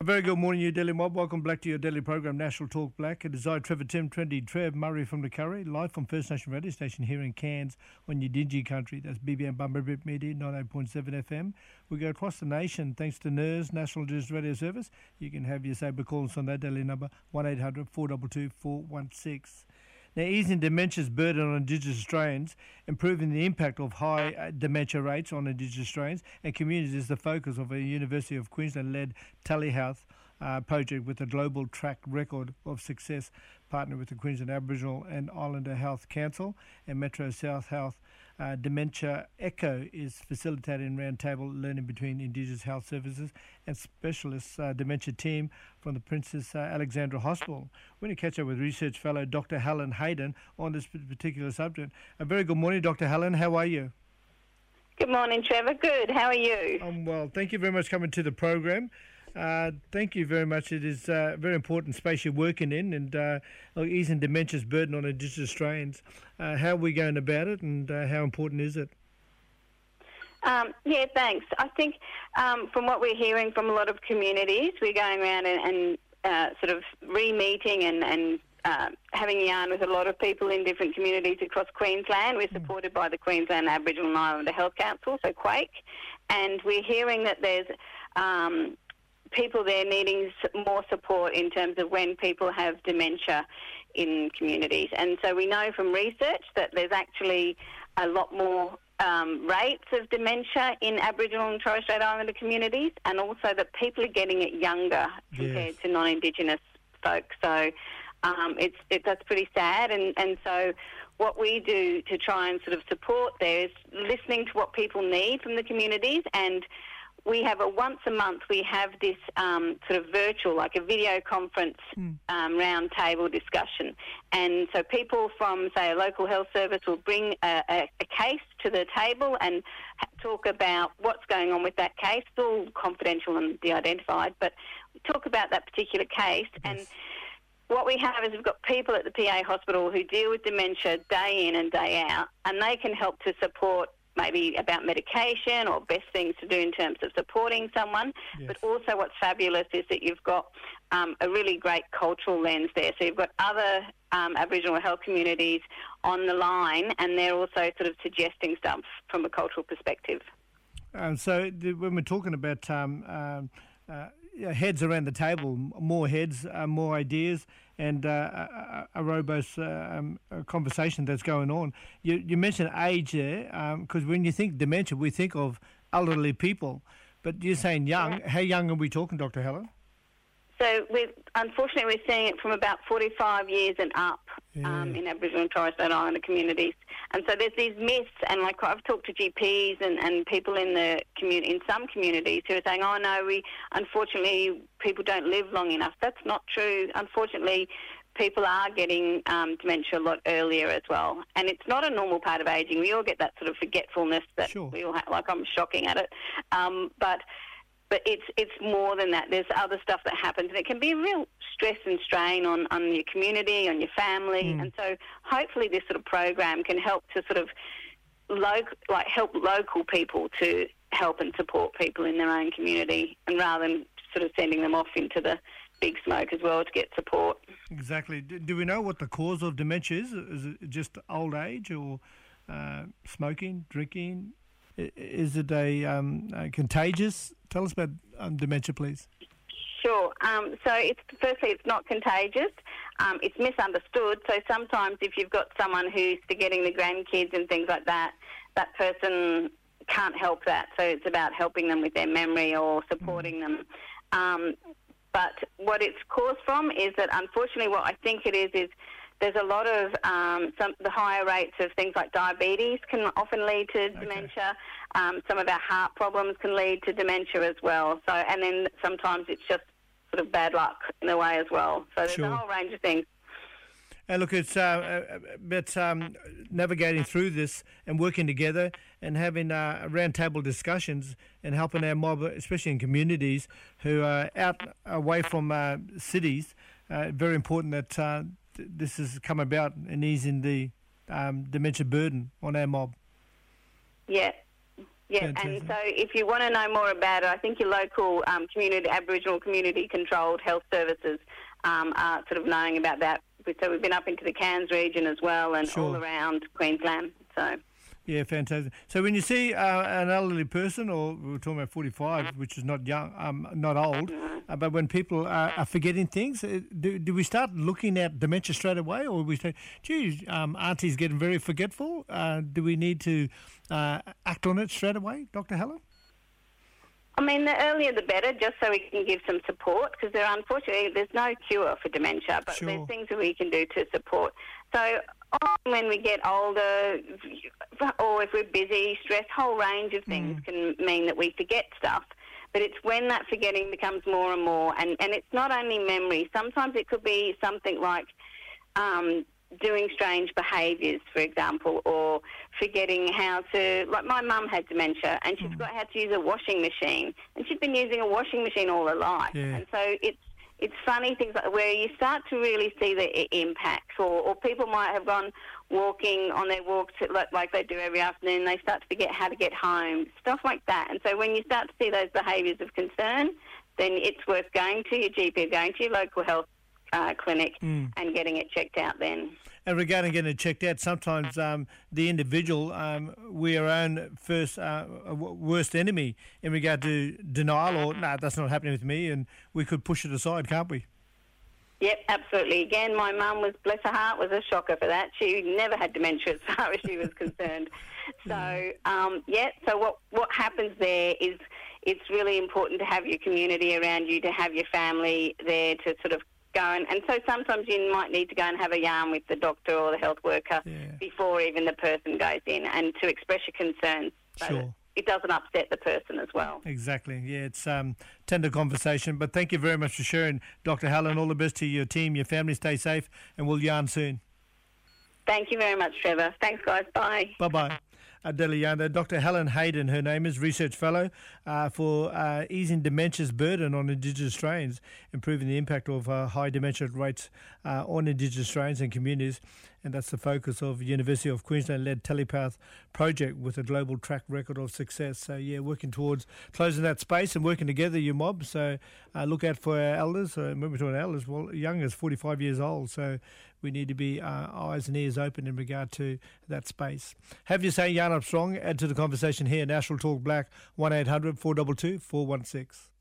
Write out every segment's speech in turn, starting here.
very good morning, you Daily Mob. Welcome back to your daily program, National Talk Black. It is I, Trevor Tim, Trendy Trev Murray from the Curry, live from First Nation Radio Station here in Cairns on your Dingy country. That's BBM Bumberbip Media, 98.7 FM. We go across the nation thanks to NIRS, National Indigenous Radio Service. You can have your saber calls on that daily number, 1800 422 416. Now, easing dementia's burden on Indigenous Australians, improving the impact of high dementia rates on Indigenous Australians and communities is the focus of a University of Queensland-led telehealth project with a global track record of success, partnered with the Queensland Aboriginal and Islander Health Council and Metro South Health. Dementia Echo is facilitating roundtable learning between Indigenous health services and specialist dementia team from the Princess Alexandra Hospital. We're going to catch up with research fellow Dr. Helen Hayden on this particular subject. A very good morning, Dr. Helen. How are you? Good morning, Trevor. Good. How are you? I'm well. Thank you very much for coming to the program. Thank you very much. It is a very important space you're working in, and easing dementia's burden on Indigenous Australians. How are we going about it, and how important is it? Yeah, thanks. I think from what we're hearing from a lot of communities, we're going around and sort of re-meeting and having a yarn with a lot of people in different communities across Queensland. We're supported by the Queensland Aboriginal and Islander Health Council, so Quake, and we're hearing that there's people there needing more support in terms of when people have dementia in communities. And so we know from research that there's actually a lot more rates of dementia in Aboriginal and Torres Strait Islander communities, and also that people are getting it younger compared to non-Indigenous folks. So that's pretty sad. And so what we do to try and sort of support there is listening to what people need from the communities, and we have once a month we have this sort of virtual, like a video conference round table discussion. And so people from, say, a local health service will bring a case to the table and talk about what's going on with that case. It's all confidential and de-identified, but we talk about that particular case. Yes. And what we have is we've got people at the PA hospital who deal with dementia day in and day out, and they can help to support maybe about medication or best things to do in terms of supporting someone. Yes. But also what's fabulous is that you've got a really great cultural lens there. So you've got other Aboriginal health communities on the line, and they're also sort of suggesting stuff from a cultural perspective. So when we're talking about heads around the table, more heads, more ideas, and a robust conversation that's going on. You mentioned age there, because when you think dementia, we think of elderly people, but you're saying young. Yeah. How young are we talking, Dr. Helen? So unfortunately we're seeing it from about 45 years and up in Aboriginal and Torres Strait Islander communities. And so there's these myths, and like I've talked to GPs and people in the in some communities who are saying, oh no, unfortunately people don't live long enough. That's not true. Unfortunately, people are getting dementia a lot earlier as well. And it's not a normal part of ageing. We all get that sort of forgetfulness that we all have, like I'm shocking at it. But it's more than that. There's other stuff that happens, and it can be a real stress and strain on your community, on your family. And so hopefully this sort of program can help to sort of help local people to help and support people in their own community, and rather than sort of sending them off into the big smoke as well to get support. Exactly. Do we know what the cause of dementia is? Is it just old age, or smoking, drinking? Is it a contagious? Tell us about dementia, please. Sure. So it's not contagious. It's misunderstood. So sometimes if you've got someone who's forgetting the grandkids and things like that, that person can't help that. So it's about helping them with their memory or supporting them. But what it's caused from is that, unfortunately, what I think it is there's a lot of the higher rates of things like diabetes can often lead to dementia. Some of our heart problems can lead to dementia as well. So, and then sometimes it's just sort of bad luck in a way as well. So there's a whole range of things. And look, it's navigating through this and working together and having round-table discussions and helping our mob, especially in communities who are away from cities. Very important that this has come about and easing the dementia burden on our mob. Yeah, Yeah, Fantastic. and so if you want to know more about it, I think your local Aboriginal community-controlled health services are sort of knowing about that. So we've been up into the Cairns region as well and all around Queensland. So. Yeah, fantastic. So when you see an elderly person, or we were talking about 45, which is not young, not old, but when people are forgetting things, do we start looking at dementia straight away, or we say, geez, Auntie's getting very forgetful? Do we need to act on it straight away, Dr. Helen? I mean, the earlier the better, just so we can give some support, because unfortunately there's no cure for dementia, but there's things that we can do to support. So often when we get older, or if we're busy, stress, whole range of things can mean that we forget stuff. But it's when that forgetting becomes more and more, and it's not only memory. Sometimes it could be something like doing strange behaviours, for example, or forgetting how to... Like my mum had dementia and she forgot how to use a washing machine, and she'd been using a washing machine all her life. Yeah. And so it's funny things like where you start to really see the impacts, or people might have gone walking on their walks like they do every afternoon. They start to forget how to get home, stuff like that. And so when you start to see those behaviours of concern, then it's worth going to your GP, going to your local health clinic and getting it checked out then. And regarding getting it checked out, sometimes the individual, we're our own first worst enemy in regard to denial, or, no, that's not happening with me, and we could push it aside, can't we? Yep, absolutely. Again, my mum was, bless her heart, was a shocker for that. She never had dementia as far as she was concerned. So, so what happens there is it's really important to have your community around you, to have your family there to sort of go and so sometimes you might need to go and have a yarn with the doctor or the health worker before even the person goes in, and to express your concerns so that it doesn't upset the person as well. Exactly. Yeah, it's tender conversation. But thank you very much for sharing, Dr. Helen. All the best to your team, your family. Stay safe, and we'll yarn soon. Thank you very much, Trevor. Thanks, guys. Bye. Bye-bye. Dr. Helen Hayden, her name is, Research Fellow for easing dementia's burden on Indigenous Australians, improving the impact of high dementia rates on Indigenous Australians and communities. And that's the focus of University of Queensland-led Telepath project with a global track record of success. So, yeah, working towards closing that space and working together, you mob. So look out for our elders. When we're talking elders, well, young as 45 years old. So we need to be eyes and ears open in regard to that space. Have you say Yarn Up Strong. Add to the conversation here. National Talk Black, 1-800-422-416.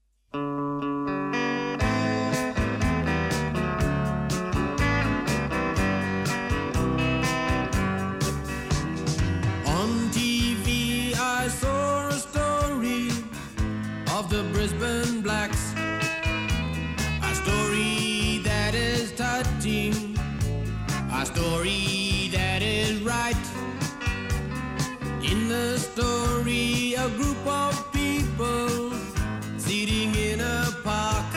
I saw a story of the Brisbane Blacks, a story that is touching, a story that is right. In the story, a group of people sitting in a park,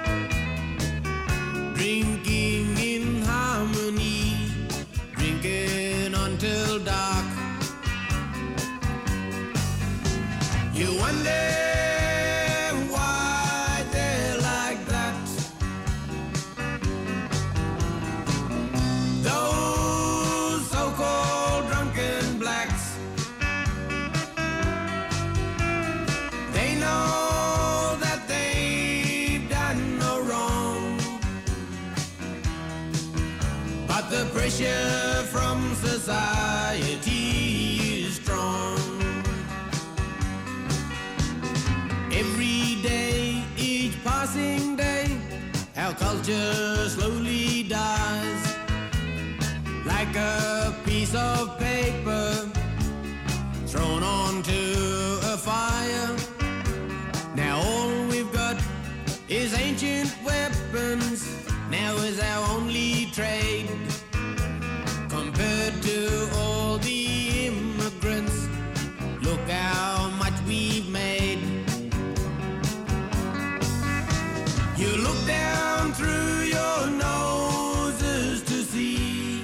drinking in harmony, drinking until dark. You wonder why they're like that. Those so-called drunken blacks, they know that they've done no wrong, but the pressure from society is strong. Every day, each passing day, our culture slowly dies, like a piece of paper thrown onto a fire. Now all we've got is ancient weapons, now is our only trade, compared to all the immigrants. Look how much we've made. You look down through your noses to see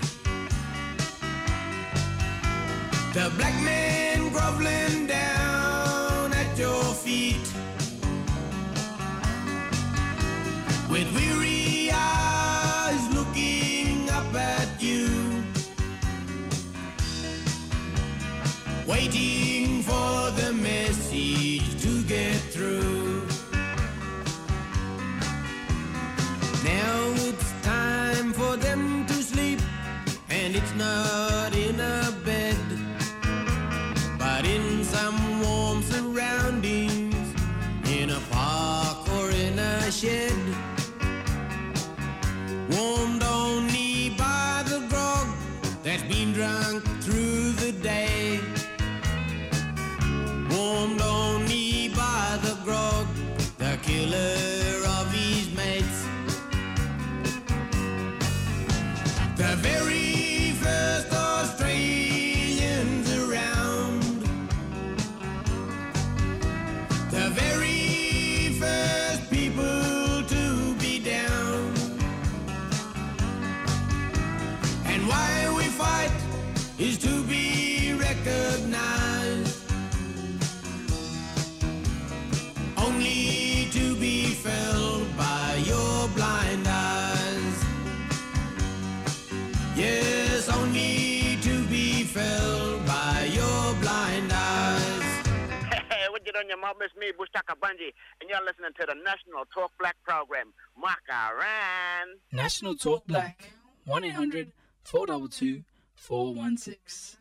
the black man groveling down at your feet, with weary eyes looking up at you, waiting for the And it's not in a bed, but in some warm surroundings, in a park or in a shed, warmed only by the grog that's been drunk through the day, warmed only by the grog, the killer of his mates. The very first Australians around, the very first people to be down. And why we fight is to be recognized, only to be felt by your blind eyes. Yes, only to be felt by your blind eyes. Hey, what you doing, your mom? It's me, Bushtaka Bunji, and you're listening to the National Talk Black program. Makaran. National Talk Black, 1-800-422-416.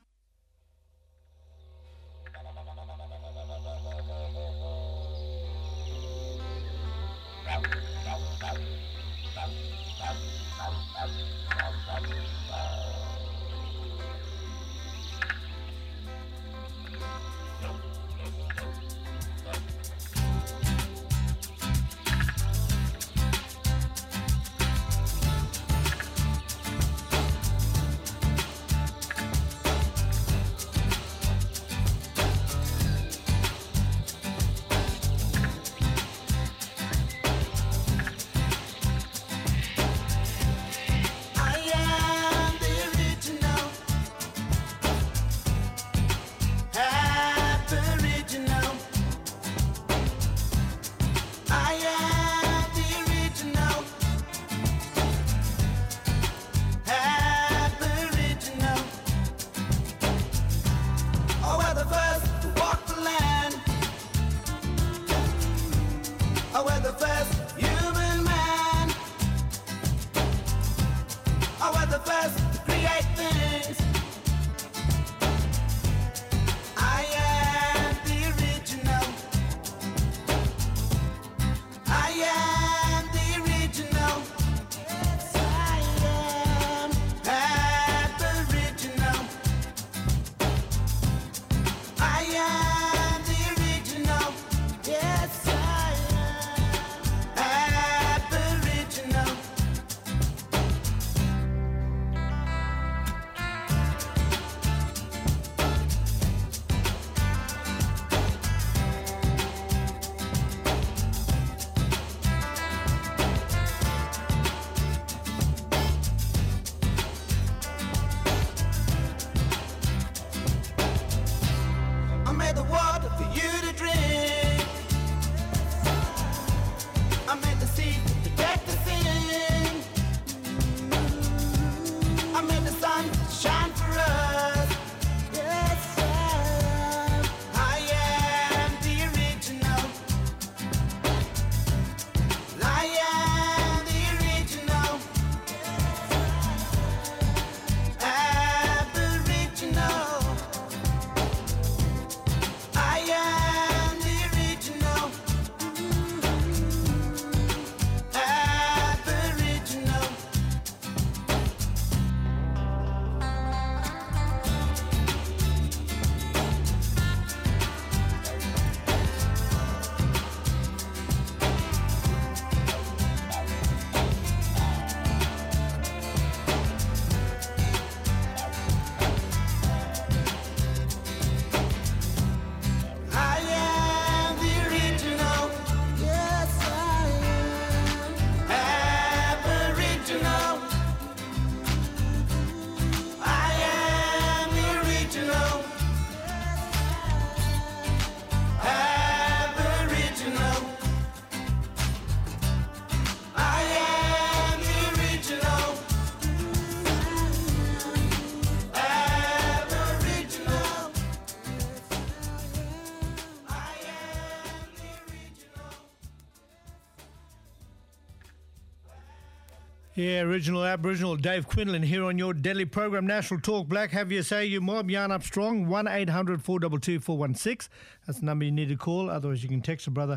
Yeah, original Aboriginal Dave Quinlan here on your daily program, National Talk Black. Have you say you mob, yarn up strong, 1-800-422-416. That's the number you need to call. Otherwise, you can text the brother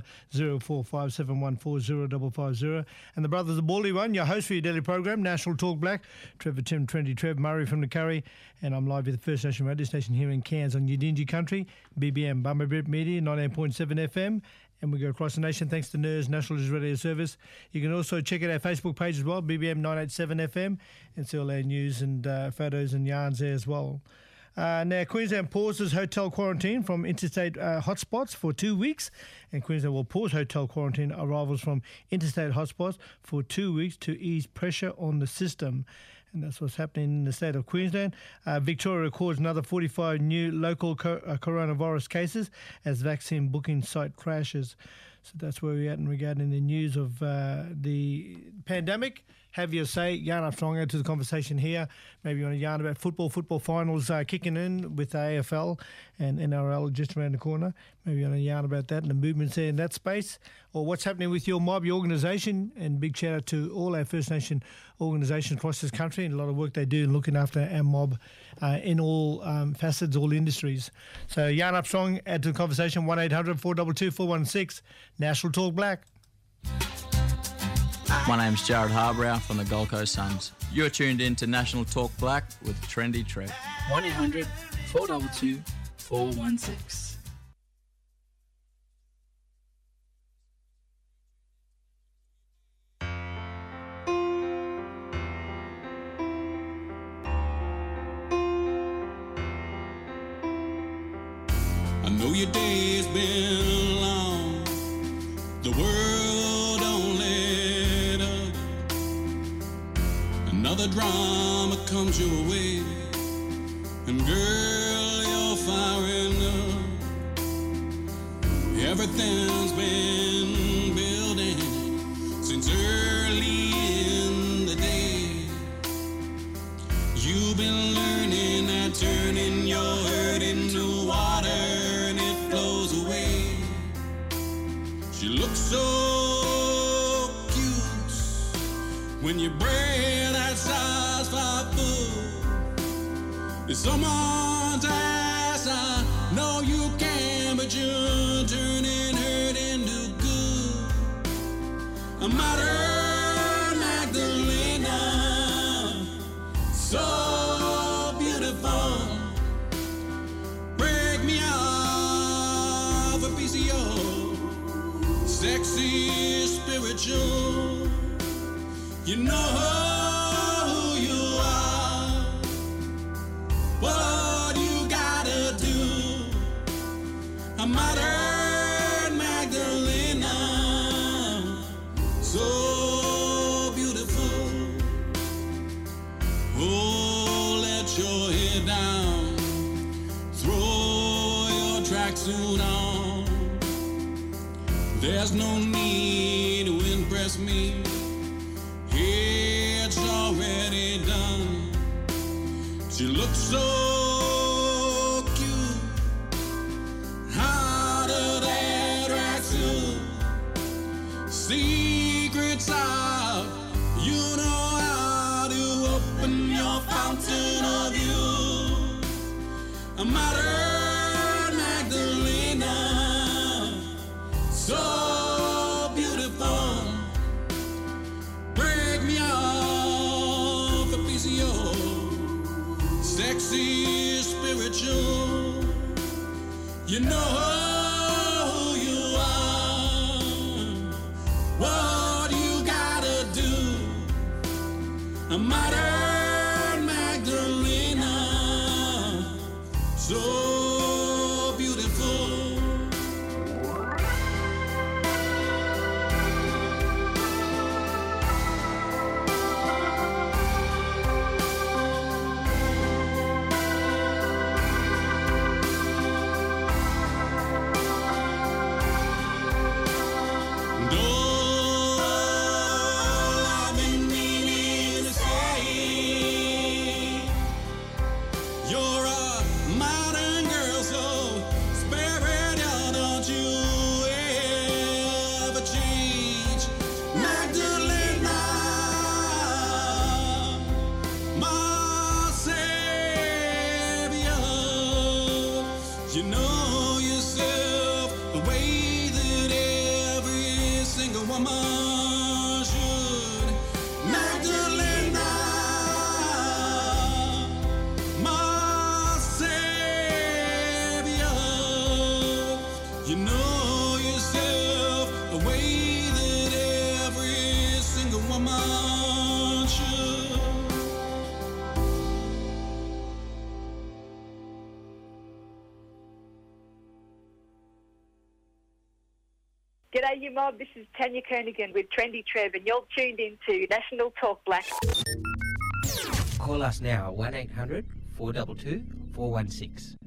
0457140550. And the brother's the Baldy one, your host for your daily program, National Talk Black. Trevor Tim 20, Trev Murray from the Curry. And I'm live at the First Nation radio station here in Cairns on Yidinji Country, BBM, Bumberbrit Media, 98.7 FM. And we go across the nation thanks to NERS, National News Radio Service. You can also check out our Facebook page as well, BBM 987 FM, and see all our news and photos and yarns there as well. Now, Queensland pauses hotel quarantine from interstate hotspots for 2 weeks, and Queensland will pause hotel quarantine arrivals from interstate hotspots for 2 weeks to ease pressure on the system. And that's what's happening in the state of Queensland. Victoria records another 45 new local coronavirus cases as vaccine booking site crashes. So that's where we're at in regarding the news of the pandemic. Have your say. Yarn up strong into the conversation here. Maybe you want to yarn about football finals kicking in with the AFL and NRL just around the corner. Maybe you want to yarn about that and the movements there in that space. Or what's happening with your mob, your organisation. And big shout out to all our First Nation organisations across this country and a lot of work they do in looking after our mob in all facets, all industries. So yarn up strong, add to the conversation, 1-800-422-416, National Talk Black. My name's Jared Harbrow from the Gold Coast Suns. You're tuned in to National Talk Black with Trendy Trev. 1-800-422-416. I know your day's been long. The world don't let up. Another drama comes your way, and girl, you're firing up. Everything's been building since early in the day. You've been learning that turning your hurt into water and it flows away. She looks so cute when you break that size 5 foot. If someone's ass, I know you can, but you're turning hurt into good. A modern Magdalena, so beautiful. Break me off a piece of your sexy spiritual. You know who you are, what you gotta do. A modern Magdalena, so beautiful. Oh, let your head down, throw your tracksuit on. There's no need to impress me, it's already done. She looks so cute out of that tracksuit. Secrets out, you know how to open your fountain of youth. A modern Magdalena, so beautiful. Break me off a piece of your sexy spiritual. You know who you are, what you gotta do. A modern Magdalena, so beautiful. I've been meaning to say G'day, you mob. This is Tanya Kernigan with Trendy Trev, and you're tuned into National Talk Black. Call us now, 1800 422 416.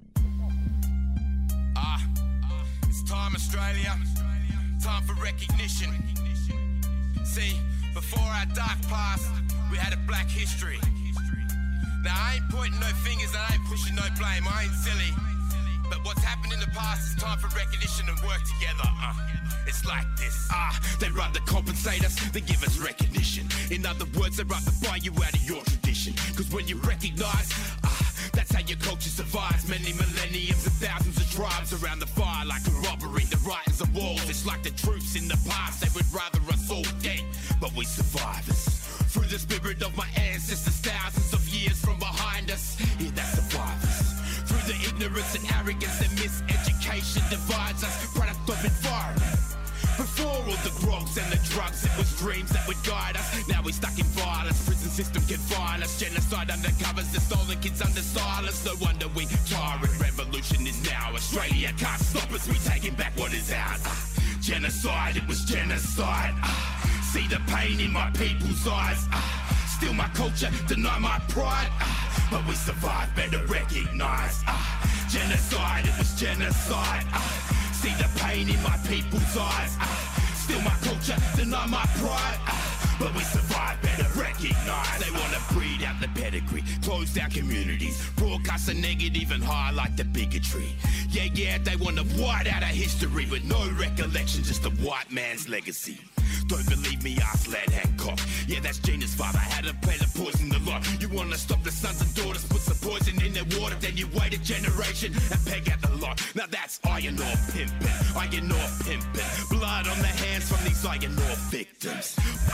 It's time, Australia. Time for recognition. See, before our dark past, we had a black history. Now, I ain't pointing no fingers, I ain't pushing no blame, I ain't silly. But what's happened in the past is time for recognition and work together. It's like this. They run to compensate us, they give us recognition. In other words, they run to buy you out of your tradition. Cause when you recognise, that's how your culture survives. Many millenniums and thousands of tribes around the fire like a robbery. The writings of walls, it's like the troops in the past. They would rather us all dead, but we survivors. Through the spirit of my ancestors, thousands of years from behind us. Yeah, that's survivors. Through the ignorance and arrogance and miseducation divides us, product of environment. Before all the grogs and the drugs, it was dreams that would guide us. Now we're stuck in violence, prison system confine us. Genocide undercovers, the stolen kids under silence. No wonder we tyrant, revolution is now. Australia can't stop us, we taking back what is ours. Genocide, it was genocide. See the pain in my people's eyes. Steal my culture, deny my pride. But we survived, better recognise. Genocide, it was genocide. See the pain in my people's eyes. Steal my culture, deny my pride. But we survived, better recognise. They want to breed out the pedigree, close down communities, broadcast the negative and highlight the bigotry. Yeah, they want to white out our history with no recollection, just a white man's legacy. Don't believe me, ask Lad Hancock. Yeah, that's Gina's father, had to play the poison the lot. You want to stop the sons and daughters, put some poison in their water, then you wait a generation and peg out the lot. Now that's iron ore pimping, iron ore pimping. Blood on the hands from these iron ore victims.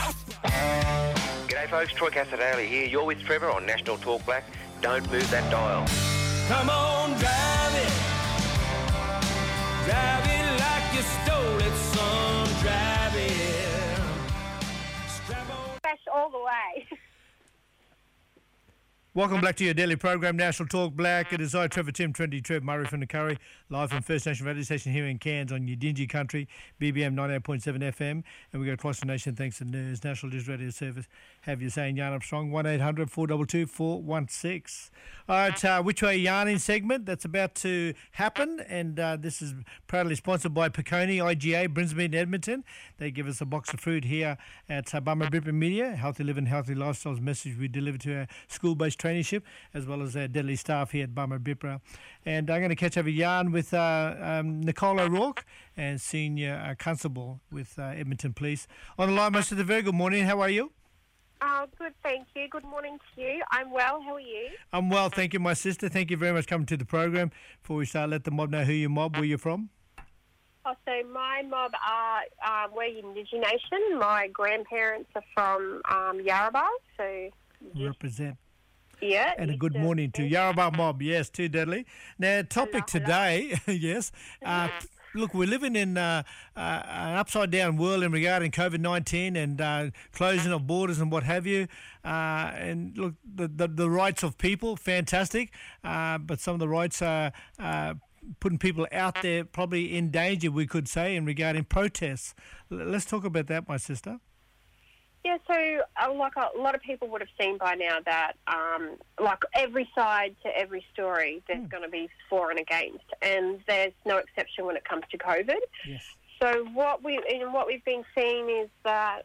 G'day folks, Troy Casadale here. You're with Trevor on National Talk Black. Don't move that dial. Come on, drive it. Drive it like you stole it, son. Drive it. Crash all the way. Welcome back to your daily program, National Talk Black. It is I, Trevor Tim, Trendy Trev, Murray from the Curry, live from First Nation radio station here in Cairns on your dingy country, BBM 98.7 FM. And we go across the nation thanks to NERS, National News Radio Service. Have you saying yarn up strong, 1800 422 416. All right, Which Way Yarning segment that's about to happen. And this is proudly sponsored by Peconi, IGA, Brinsmead and Edmonton. They give us a box of food here at Bummer Bipper Media. Healthy living, healthy lifestyles message we deliver to our school-based traineeship, as well as our deadly staff here at Bummer Bipper. And I'm going to catch up a yarn with Nicole O'Rourke and Senior Constable with Edmonton Police. On the line, most of the very good morning. How are you? Good, thank you. Good morning to you. I'm well. How are you? I'm well, thank you, my sister. Thank you very much for coming to the program. Before we start, let the mob know who you mob, where you're from. So my mob are, we're Yindiji Nation. My grandparents are from Yarrabah, so... Represent. Yeah. And a good morning to Yarrabah mob. Yes, too deadly. Now, topic today, yes. Look, we're living in an upside-down world in regarding COVID-19 and closing of borders and what have you. And look, the rights of people, fantastic. But some of the rights are putting people out there probably in danger, we could say, in regarding protests. Let's talk about that, my sister. Yeah, so like a lot of people would have seen by now that like every side to every story, there's going to be for and against, and there's no exception when it comes to COVID. Yes. So what we've been seeing is that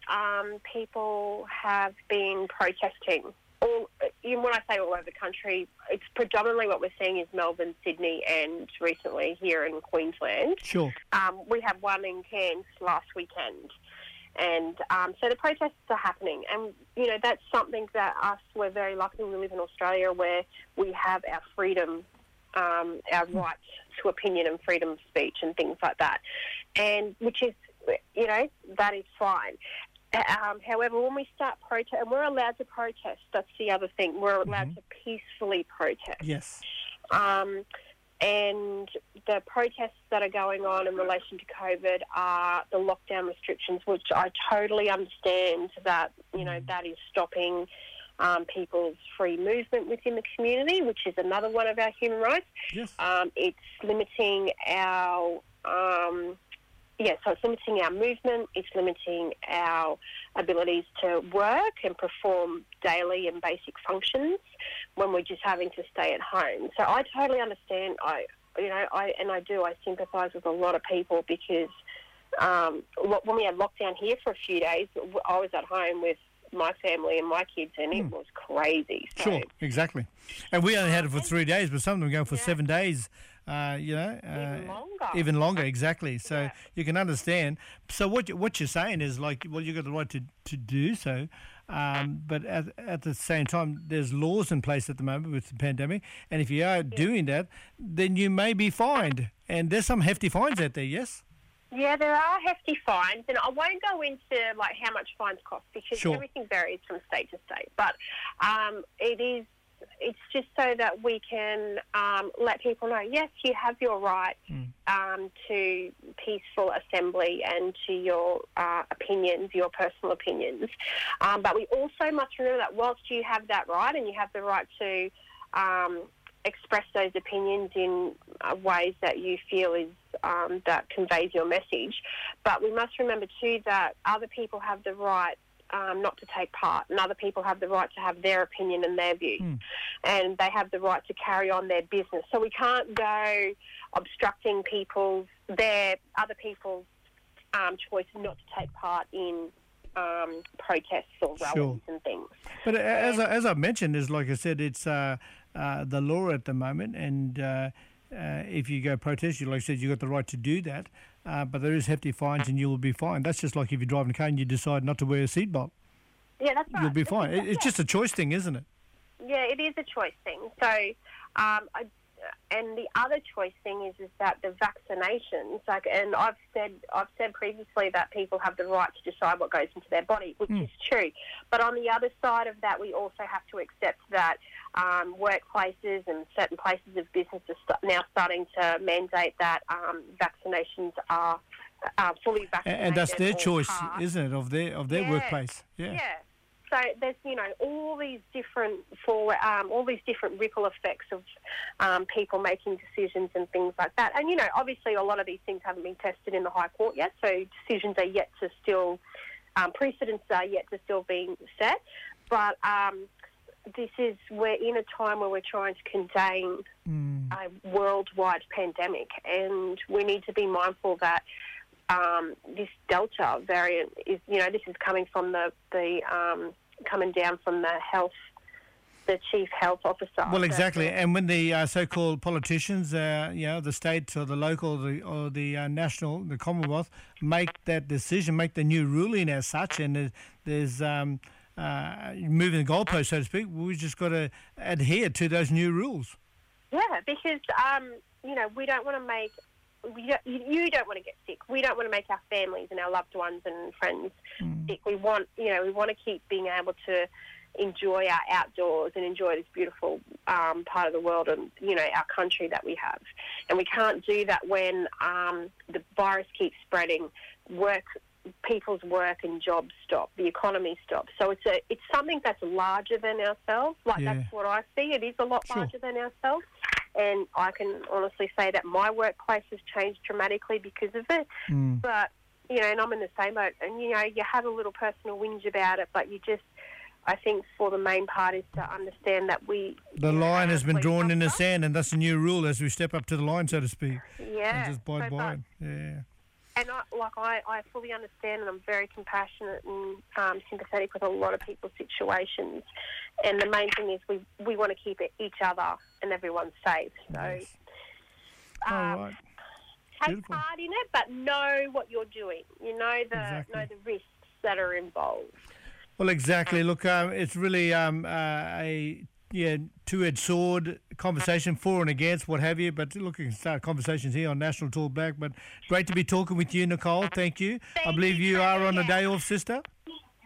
people have been protesting. When I say all over the country, it's predominantly what we're seeing is Melbourne, Sydney, and recently here in Queensland. Sure. We had one in Cairns last weekend. And so the protests are happening. And, that's something that we're very lucky. We live in Australia where we have our freedom, our right to opinion and freedom of speech and things like that. And which is, that is fine. However, when we start protest, and we're allowed to protest, that's the other thing. We're allowed to peacefully protest. Yes. And the protests that are going on in relation to COVID are the lockdown restrictions, which I totally understand that, that is stopping people's free movement within the community, which is another one of our human rights. Yes. It's limiting our... so it's limiting our movement, it's limiting our abilities to work and perform daily and basic functions when we're just having to stay at home. So I totally understand. I sympathise with a lot of people because when we had lockdown here for a few days, I was at home with my family and my kids, and it was crazy. So. Sure, exactly. And we only had it for 3 days, but some of them go for 7 days. Even longer, exactly. So you can understand. So what you're saying is you've got the right to do so, but at the same time, there's laws in place at the moment with the pandemic, and if you are doing that, then you may be fined, and there's some hefty fines out there. Yes. Yeah, there are hefty fines, and I won't go into how much fines cost because everything varies from state to state. But it's just so that we can let people know, yes, you have your right to peaceful assembly and to your opinions, your personal opinions. But we also must remember that whilst you have that right and you have the right to express those opinions in ways that you feel is that conveys your message, but we must remember too that other people have the right not to take part, and other people have the right to have their opinion and their views, and they have the right to carry on their business. So we can't go obstructing other people's choice not to take part in protests or rallies and things. But as I mentioned, is like I said, it's the law at the moment, and if you go protest, like I said, you've got the right to do that. But there is hefty fines and you will be fined. That's just like if you're driving a car and you decide not to wear a seatbelt. Yeah, that's right. You'll be fine. It's just a choice thing, isn't it? Yeah, it is a choice thing. So, and the other choice thing is that the vaccinations, and I've said previously that people have the right to decide what goes into their body, which is true. But on the other side of that, we also have to accept that workplaces and certain places of business are now starting to mandate that vaccinations are fully vaccinated. And that's their choice, isn't it, of their workplace? Yeah. So there's all these different ripple effects of people making decisions and things like that. And obviously a lot of these things haven't been tested in the High Court yet, so decisions are yet to still precedents are yet to still being set. But we're in a time where we're trying to contain a worldwide pandemic, and we need to be mindful that this Delta variant is, this is coming from coming down from the chief health officer. Well, exactly. And when the so-called politicians, the state or the local or the national, the Commonwealth, make that decision, make the new ruling as such, and there's moving the goalpost, so to speak, we've just got to adhere to those new rules. Yeah, because, we don't want to make... You don't want to get sick. We don't want to make our families and our loved ones and friends sick. We want to keep being able to enjoy our outdoors and enjoy this beautiful part of the world and, our country that we have. And we can't do that when the virus keeps spreading, people's work and jobs stop, the economy stops. So it's something that's larger than ourselves. That's what I see. It is a lot larger than ourselves. And I can honestly say that my workplace has changed dramatically because of it. But, and I'm in the same boat. And, you have a little personal whinge about it, but I think for the main part is to understand that the line has been drawn in the sand, and that's a new rule as we step up to the line, so to speak. Yeah. And just bide by it. Yeah. And I fully understand, and I'm very compassionate and sympathetic with a lot of people's situations. And the main thing is we want to keep each other and everyone safe. So all right. Take part in it, but know what you're doing. Know the risks that are involved. Well, exactly. Look, it's really a two-edged sword conversation, for and against, what have you. But look, we can start conversations here on National Talk Black. But great to be talking with you, Nicole. Thank you. I believe you are on a day off, sister.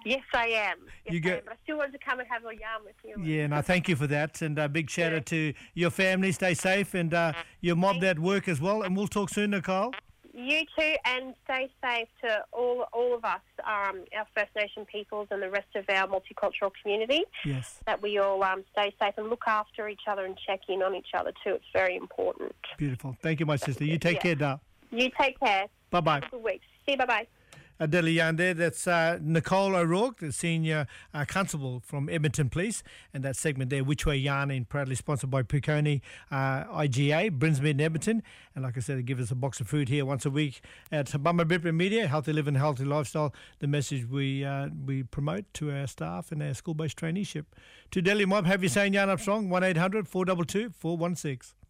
Yes, I am. You I am. But I still wanted to come and have a yarn with you. Yeah, no, thank you for that. And a big shout out to your family. Stay safe, and your mob at work as well. And we'll talk soon, Nicole. You too, and stay safe to all of us, our First Nation peoples and the rest of our multicultural community. Yes. That we all stay safe and look after each other and check in on each other too. It's very important. Beautiful. Thank you, my sister. You take care, Dar. You take care. Bye-bye. Have a good week. See you. Bye-bye. Adele Yarn there. That's Nicole O'Rourke, the Senior Constable from Edmonton Police. And that segment there, Which Way Yarning, proudly sponsored by Puconi IGA, Brinsmead in Edmonton. And like I said, they give us a box of food here once a week at Bumba Bipper Media, healthy living, healthy lifestyle, the message we promote to our staff and our school-based traineeship. To Delhi Mob, have you saying Yarn Up Strong, 1-800-422-416.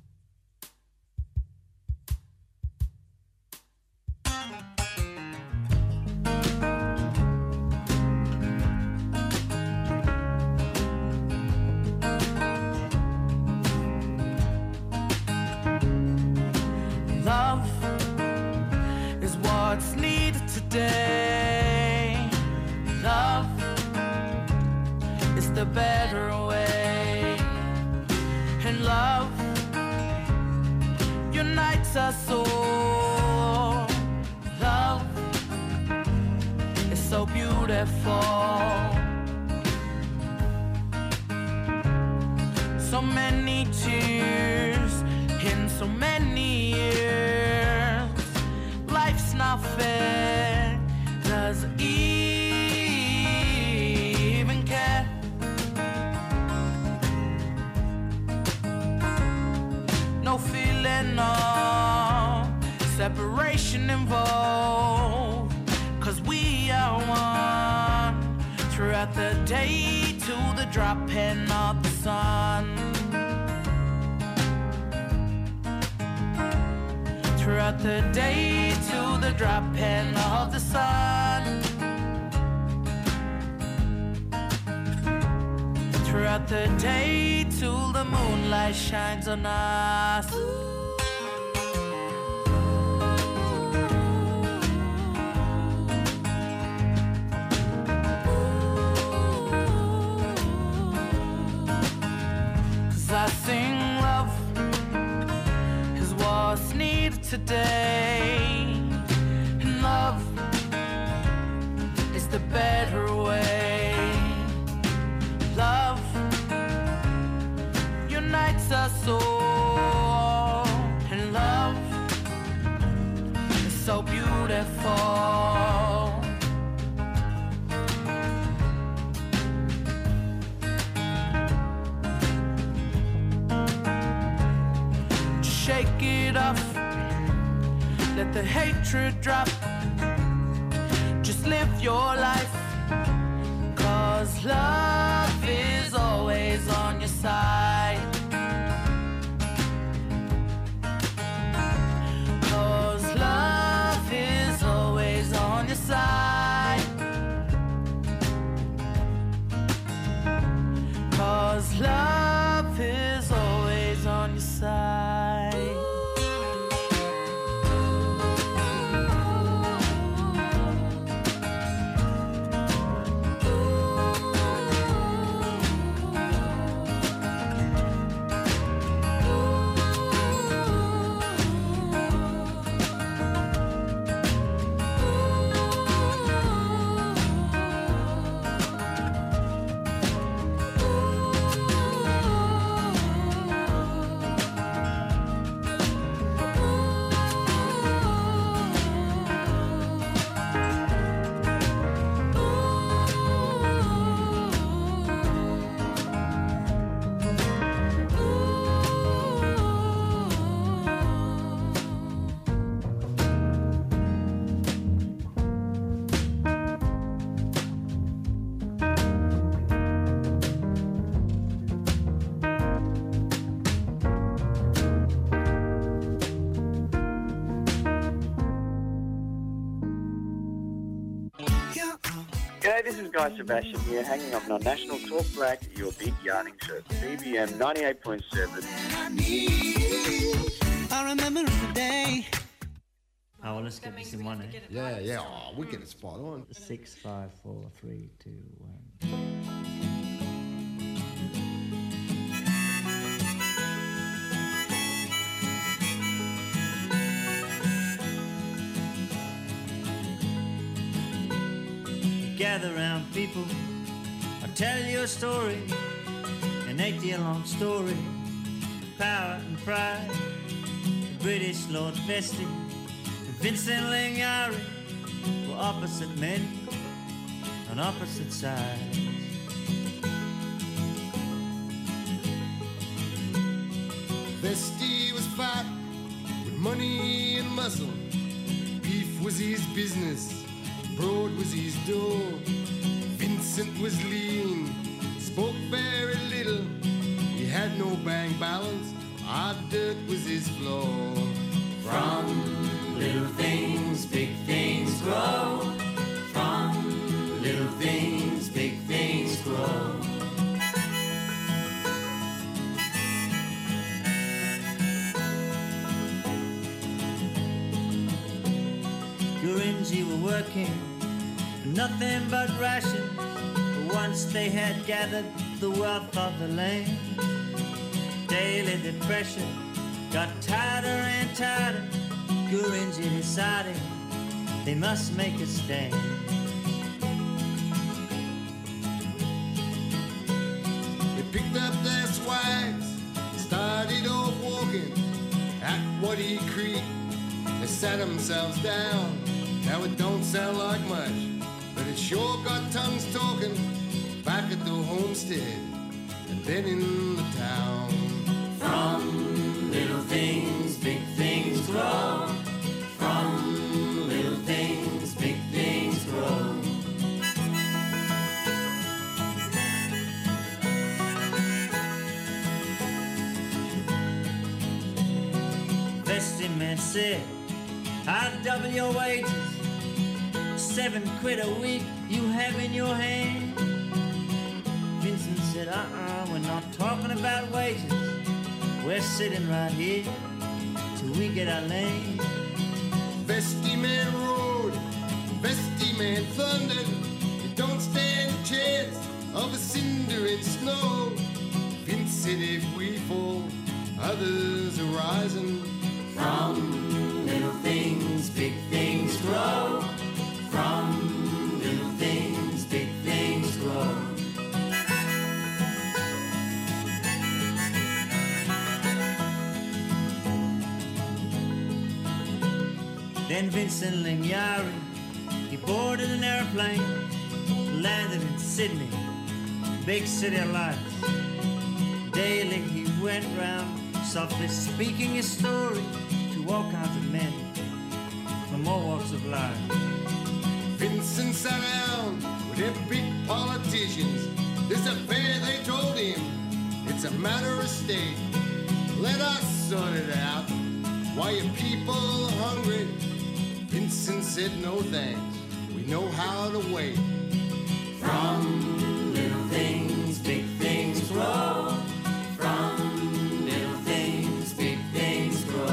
Love is what's needed today. Love is the better way. And love unites us all. Love is so beautiful. So many tears in so many years. Life's not fair. Does even care? No feeling of separation involved. 'Cause we are one throughout the day to the dropping of the sun. Throughout the day to the dropping of the sun. Throughout the day till the moonlight shines on us. 'Cause I sing love is what's needed today. And love is the better way. Love unites us all. And love is so beautiful. Just shake it off. Let the hatred drop. Just live your life. 'Cause love is always on your side. 'Cause love is always on your side. 'Cause love is always on your side. G'day, this is Guy Sebastian here, hanging up on National Talk Black, your big yarning show, BBM 98.7. I remember the day Oh, well, let's get this in one, eh? Yeah, yeah. Oh, we get it spot on. 6, 5, 4, 3, 2, 1. Gather round, people, I'll tell you a story, an 8-year-long story, power and pride. The British Lord Vestey and Vincent Lingari were opposite men on opposite sides. Vestey was fat with money and muscle. Beef was his business. Broad was his door. Vincent was lean, spoke very little. He had no bank balance. Hard dirt was his floor. From little things, big things grow. From little things, big things grow. Gurindji were working for nothing but rations. But once they had gathered the wealth of the land, daily the pressure got tighter and tighter. Gurindji decided they must make a stand. They picked up their swags, started off walking at Waddy Creek. They sat themselves down. Now it don't sound like much, but it sure got tongues talking back at the homestead and then in the town. From little things, big things grow. From little things, big things grow. Vestey man said, I'll double your wages. 7 quid a week you have in your hand. Vincent said, we're not talking about wages. We're sitting right here till we get our land. Vestey man roared, Vestey man thundered. You don't stand a chance of a cinder in snow. Vince said if we fall, others are rising. From little things, big things grow. From little things, big things grow. Then Vincent Lingari, he boarded an airplane, landed in Sydney, big city of lights. Daily he went round, softly speaking his story to all kinds of men from all walks of life. Vincent sat down with their big politicians. This affair, they told him, it's a matter of state. Let us sort it out. Why your people are hungry? Vincent said no thanks. We know how to wait. From little things, big things grow. From little things, big things grow.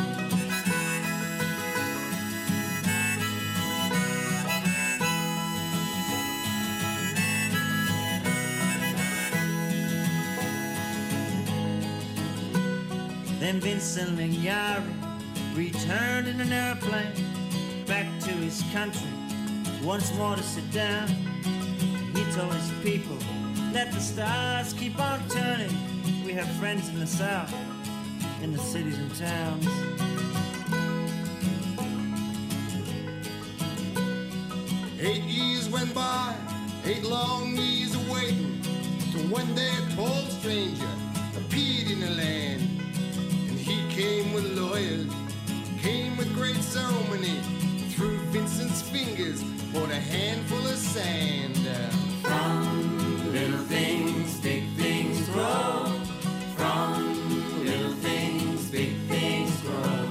Then Vincent Lingari returned in an airplane back to his country once more to sit down. He told his people, let the stars keep on turning. We have friends in the south, in the cities and towns. Eight years went by, 8 long years of waiting, till one day a tall stranger appeared in the land. And he came with lawyers, came with great ceremony. Through Vincent's fingers poured a handful of sand. From little things, big things grow. From little things, big things grow.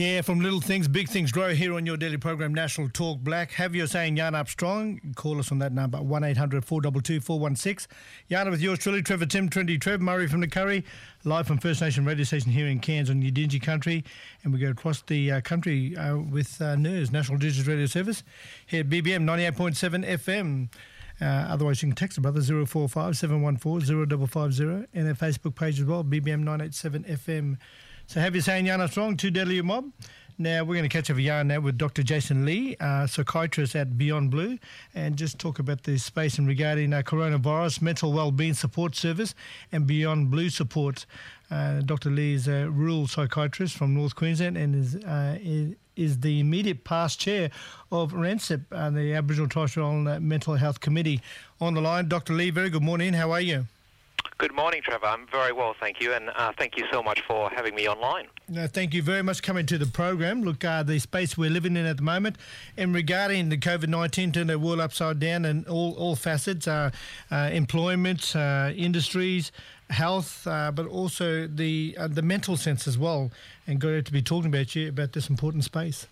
Yeah, from little things, big things grow here on your daily program, National Talk Black. Have your saying yarn up strong. Call us on that number, 1-800-422-416. Yarn with yours truly, Trevor Tim, Trendy Trev, Murray from the Curry, live from First Nation radio station here in Cairns on Yidinji country. And we go across the country with NIRS, National Indigenous Radio Service, here at BBM 98.7 FM. Otherwise, you can text the brother 045 714 0550 and our Facebook page as well, BBM 987 FM. So have you saying yarn up strong, to Deadly Mob. Now we're going to catch up a yarn now with Dr. Jason Lee, psychiatrist at Beyond Blue, and just talk about the space and regarding coronavirus, mental wellbeing support service, and Beyond Blue support. Dr. Lee is a rural psychiatrist from North Queensland and is the immediate past chair of RANSIP, the Aboriginal Torres Strait Islander Mental Health Committee. On the line, Dr. Lee, very good morning. How are you? Good morning, Trevor. I'm very well, thank you, and thank you so much for having me online. Thank you very much for coming to the program. Look, the space we're living in at the moment, and regarding the COVID-19 turning the world upside down and all facets, employment, industries, health, but also the mental sense as well, and great to be talking about you about this important space.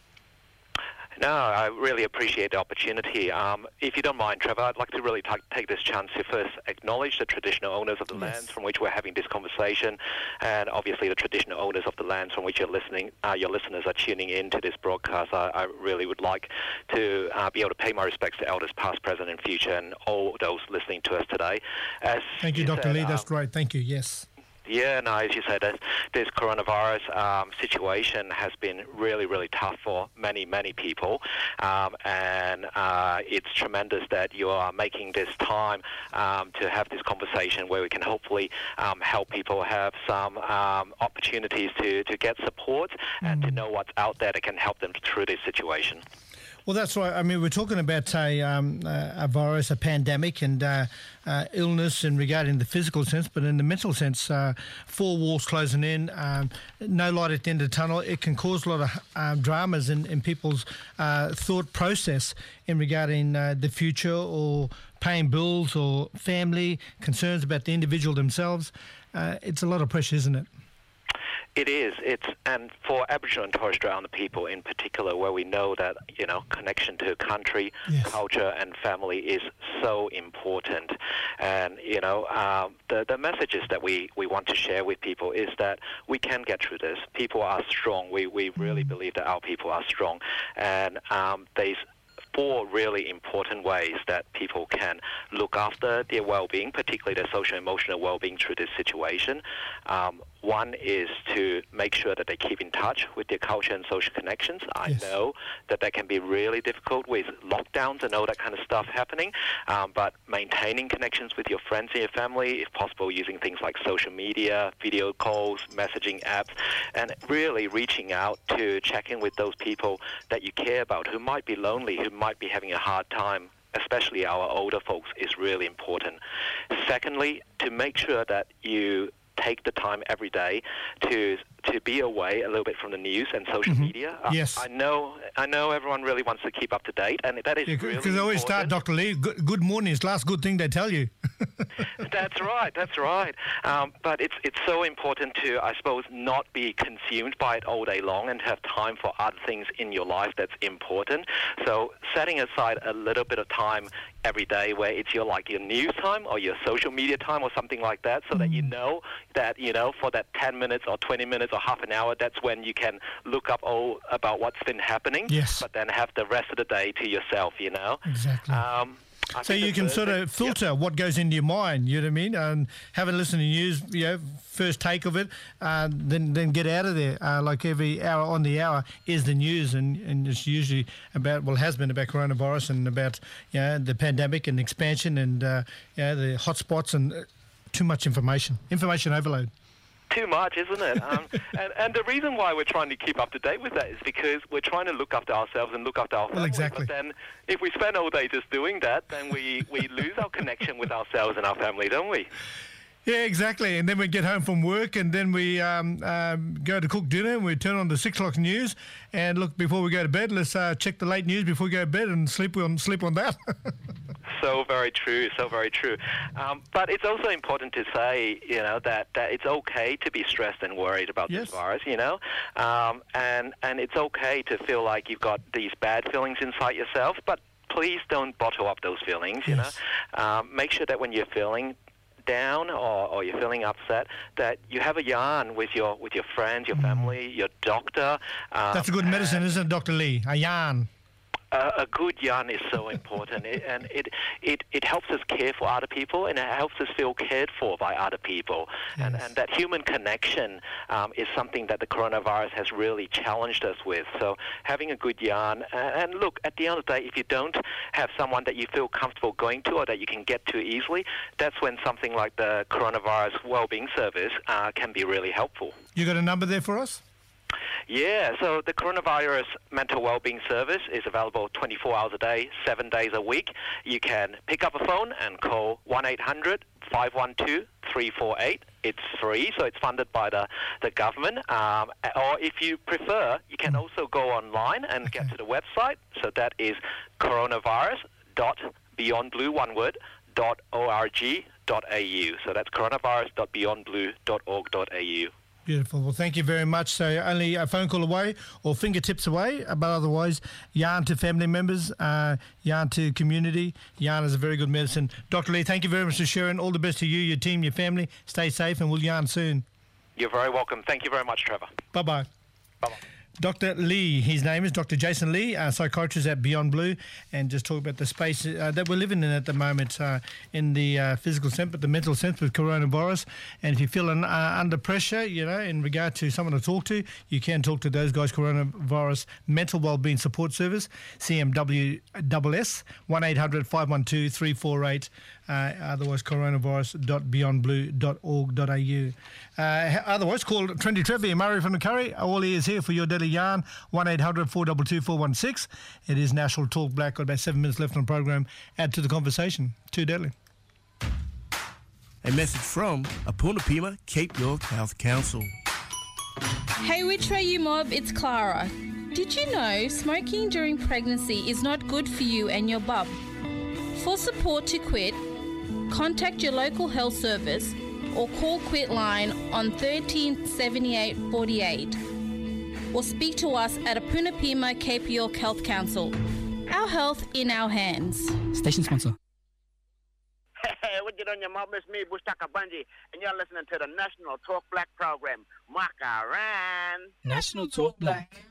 No, I really appreciate the opportunity. If you don't mind, Trevor, I'd like to really take this chance to first acknowledge the traditional owners of the lands from which we're having this conversation, and obviously the traditional owners of the lands from which your listeners are tuning in to this broadcast. I really would like to be able to pay my respects to elders past, present and future, and all those listening to us today. Thank you, Dr. Lee. That's great. Thank you. Yes. Yeah, no, as you said, this coronavirus situation has been really, really tough for many, many people, and it's tremendous that you are making this time to have this conversation where we can hopefully help people have some opportunities to get support and to know what's out there that can help them through this situation. Well, that's right. I mean, we're talking about a virus, a pandemic, and illness in regarding the physical sense, but in the mental sense, four walls closing in, no light at the end of the tunnel. It can cause a lot of dramas in people's thought process in regarding the future or paying bills or family, concerns about the individual themselves. It's a lot of pressure, isn't it? It is. And for Aboriginal and Torres Strait Islander people in particular, where we know that, connection to country, culture and family is so important. And, the messages that we want to share with people is that we can get through this. People are strong. We really believe that our people are strong. And there's four really important ways that people can look after their well-being, particularly their social and emotional well-being through this situation. One is to make sure that they keep in touch with their culture and social connections. I know that can be really difficult with lockdowns and all that kind of stuff happening, but maintaining connections with your friends and your family, if possible, using things like social media, video calls, messaging apps, and really reaching out to check in with those people that you care about who might be lonely, who might be having a hard time, especially our older folks, is really important. Secondly, to make sure that you take the time every day to be away a little bit from the news and social media. Yes. I know everyone really wants to keep up to date, and that is really important. Because I always start, Dr. Lee, good morning is the last good thing they tell you. That's right. But it's so important to, I suppose, not be consumed by it all day long and have time for other things in your life that's important. So setting aside a little bit of time every day where it's your news time or your social media time or something like that, so that you know that, for that 10 minutes or 20 minutes or half an hour, that's when you can look up all about what's been happening, but then have the rest of the day to yourself, Exactly. So you can sort of filter what goes into your mind, you know what I mean? And having listened to news, first take of it, then get out of there. Like every hour on the hour is the news, and it's usually has been about coronavirus and about the pandemic and expansion and the hotspots and too much information overload. Too much, isn't it? And the reason why we're trying to keep up to date with that is because we're trying to look after ourselves and look after our family. Well, exactly. But then if we spend all day just doing that, then we lose our connection with ourselves and our family, don't we? Yeah, exactly. And then we get home from work and then we go to cook dinner and we turn on the 6 o'clock news. And look, before we go to bed, let's check the late news before we go to bed and sleep on that. So very true, so very true. But it's also important to say, that it's okay to be stressed and worried about this virus, and it's okay to feel like you've got these bad feelings inside yourself, but please don't bottle up those feelings, Make sure that when you're feeling down or you're feeling upset, that you have a yarn with your friends, your family, your doctor. That's a good medicine, isn't it, Dr. Lee? A yarn. A good yarn is so important, and it helps us care for other people, and it helps us feel cared for by other people. And that human connection is something that the coronavirus has really challenged us with. So having a good yarn, and look, at the end of the day, if you don't have someone that you feel comfortable going to or that you can get to easily, that's when something like the Coronavirus Wellbeing Service can be really helpful. You got a number there for us? Yeah, so the Coronavirus Mental Wellbeing Service is available 24 hours a day, 7 days a week. You can pick up a phone and call 1-800-512-348. It's free, so it's funded by the government. Or if you prefer, you can also go online and get to the website. So that is coronavirus.beyondblue.org.au. So that's coronavirus.beyondblue.org.au. Beautiful. Well, thank you very much. So only a phone call away or fingertips away, but otherwise, yarn to family members, yarn to community. Yarn is a very good medicine. Dr. Lee, thank you very much for sharing. All the best to you, your team, your family. Stay safe, and we'll yarn soon. You're very welcome. Thank you very much, Trevor. Bye-bye. Bye-bye. Dr. Lee, his name is Dr. Jason Lee, psychiatrist at Beyond Blue, and just talk about the space that we're living in at the moment in the physical sense, but the mental sense with coronavirus. And if you're feeling under pressure, in regard to someone to talk to, you can talk to those guys, Coronavirus Mental Wellbeing Support Service, CMWSS, 1-800-512-348, otherwise coronavirus.beyondblue.org.au. Otherwise, call Trendy Trevor, Murray from the Curry. All he is here for your daily yarn, 1-800-422-416. It is National Talk Black. Got about 7 minutes left on the program. Add to the conversation. Too deadly. A message from Apuna Pima Cape York Health Council. Hey, which way you mob? It's Clara. Did you know smoking during pregnancy is not good for you and your bub? For support to quit, contact your local health service or call Quit Line on 137848 or speak to us at Apuna Pima Cape York Health Council. Our health in our hands. Station sponsor. Hey, what you doing, your mom? It's me, Bushtaka Banji, and you're listening to the National Talk Black program. Makaran. National Talk Black.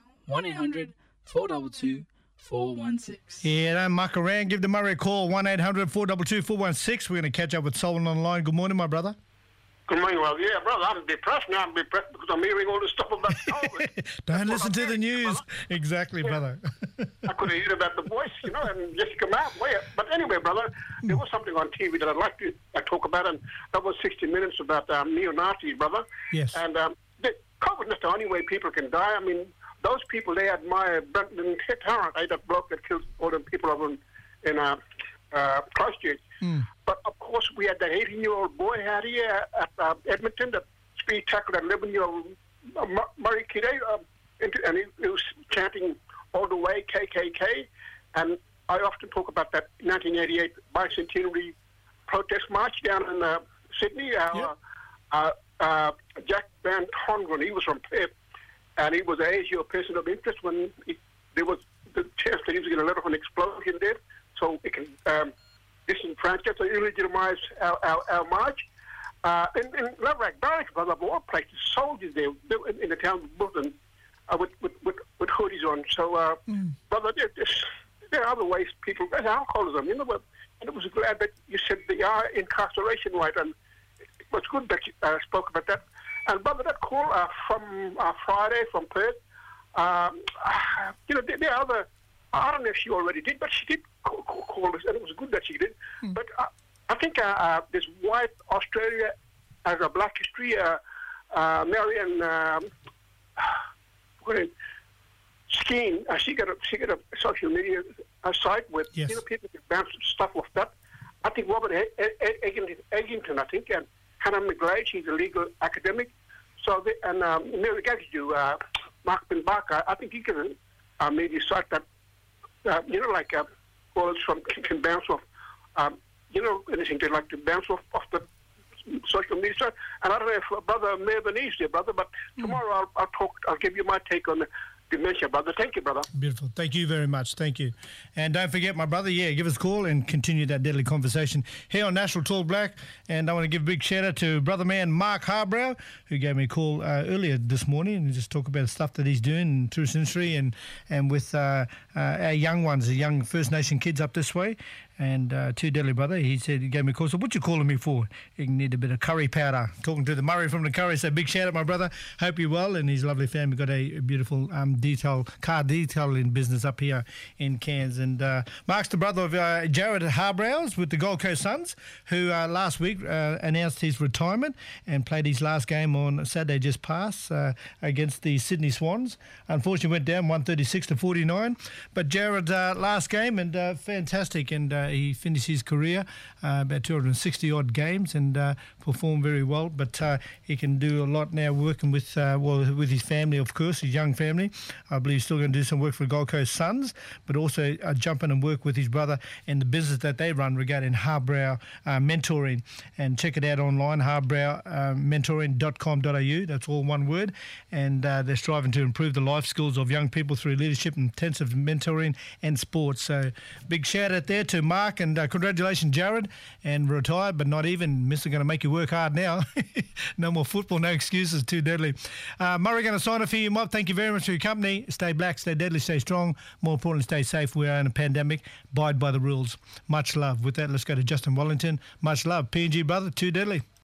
1-800-422-416. Yeah, don't muck around. Give the Murray a call, 1-800-422-416. We're going to catch up with Solomon online. Good morning, my brother. Good morning, well, yeah, brother, I'm depressed now. I'm depressed because I'm hearing all this stuff about COVID. Don't listen to the news. Brother. Exactly, brother. I could have heard about The Voice, and Jessica Mapp. But anyway, brother, there was something on TV that I'd like to talk about, and that was 60 Minutes about neo-Nazis, brother. Yes. And COVID is not the only way people can die. I mean, those people, they admire Brenton Tarrant, that bloke that killed all the people over in Christchurch. But, of course, we had that 18-year-old boy out here at Edmonton that speed tackled that 11-year-old Murray Kide, and he was chanting all the way KKK. And I often talk about that 1988 bicentenary protest march down in Sydney. Jack Van Tongeren, he was from Perth, and he was an Asia person of interest when there was the chance that he was going to let off an explosion there, so it can disenfranchise or illegitimize our march. In Laverack Barracks, brother, of all places, soldiers there in the town of Bulletin with hoodies on. So, brother, there are other ways people, there's alcoholism, and it was glad that you said the incarceration rate, and it was good that you spoke about that. And, brother, that call from Friday from Perth, there are other, I don't know if she already did, but she did call us, and it was good that she did. But I think this white Australia as a black history, Marion Skeen, she got a social media site with people can bounce stuff off that. I think Robert Eggington, I think, and Hannah McGlade, she's a legal academic. So and Mary Gagiju, Mark Ben Barker, I think he can maybe site that, callers from can bounce off anything they'd like to bounce off the social media. And I don't know if Brother Mervyn is there, brother, but tomorrow I'll give you my take on dementia, brother. Thank you, brother. Beautiful. Thank you very much. Thank you. And don't forget, my brother, give us a call and continue that deadly conversation here on National Talk Black. And I want to give a big shout out to brother man Mark Harbrow, who gave me a call earlier this morning and just talk about the stuff that he's doing in tourist industry and with our young ones, the young First Nation kids up this way. And to Deadly Brother, he said, he gave me a call. So what you calling me for? You need a bit of curry powder. Talking to the Murray from the Curry. So big shout out, my brother. Hope you're well. And his lovely family got a beautiful car detailing business up here in Cairns. And Mark's the brother of Jared Harbrows with the Gold Coast Suns, who last week announced his retirement and played his last game on Saturday just past against the Sydney Swans. Unfortunately went down 136-49. But Jared's last game, and fantastic. And he finished his career about 260-odd games and performed very well. But he can do a lot now working with his family, of course, his young family. I believe he's still going to do some work for the Gold Coast Suns, but also jump in and work with his brother in the business that they run regarding Harbrow Mentoring. And check it out online, harbrowmentoring.com.au. That's all one word. And they're striving to improve the life skills of young people through leadership, intensive mentoring and sports. So big shout out there to Mark, and congratulations, Jared, and retired, but not even. Mr. going to make you work hard now. No more football, no excuses, too deadly. Murray going to sign off for you, Mob. Thank you very much for your company. Stay black, stay deadly, stay strong. More importantly, stay safe. We are in a pandemic. Abide by the rules. Much love. With that, let's go to Justin Wellington. Much love. PNG brother, too deadly.